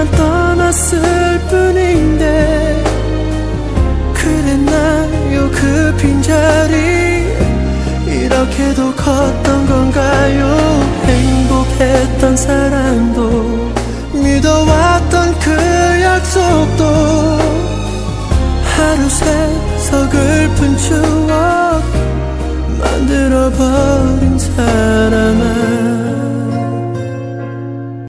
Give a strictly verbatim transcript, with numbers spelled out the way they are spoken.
그만 떠났을 뿐인데 그랬나요? 그 빈자리 이렇게도 컸던 건가요? 행복했던 사랑도 믿어왔던 그 약속도 하루 새